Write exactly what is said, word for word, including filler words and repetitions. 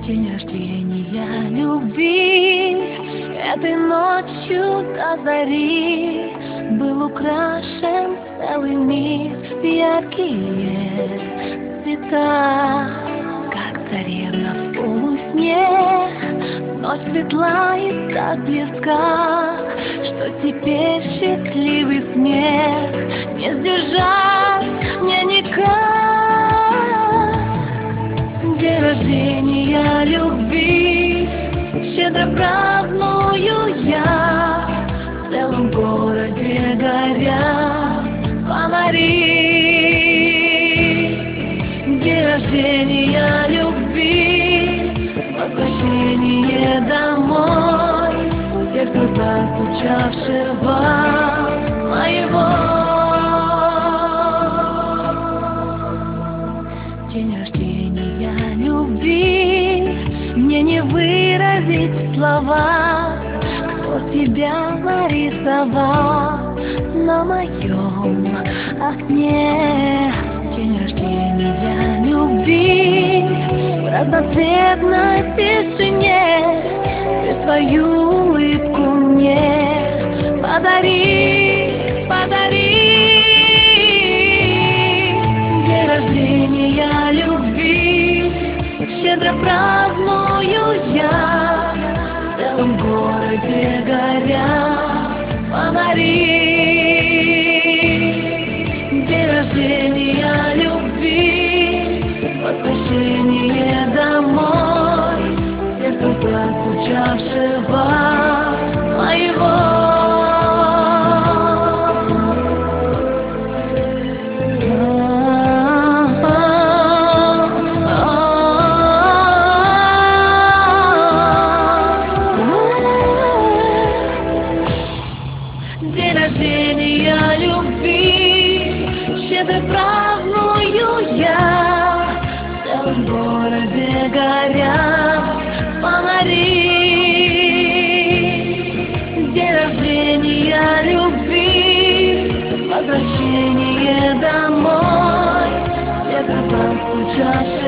День рождения любви этой ночью до зари был украшен целый мир в яркие цвета, как царевна в полусне. Ночь светла и так близка, что теперь счастливый смех не сдержать мне никак. День рождения любви щедро праздную я, в целом городе горят фонари. День рождения любви, возвращение домой сердцу застучавшего моего. День рождения любви мне не выразить в словах, кто тебя нарисовал на моем окне. День рождения любви в разноцветной тишине ты свою улыбку мне подари, подари. День рождения любви щедро праздную я, в целом городе горят фонари. День рождения любви, возвращение домой сердцу застучавшего моего. День рождения любви щедро праздную я, в целом городе горят фонари. День рождения любви, возвращение домой сердцу застучавшего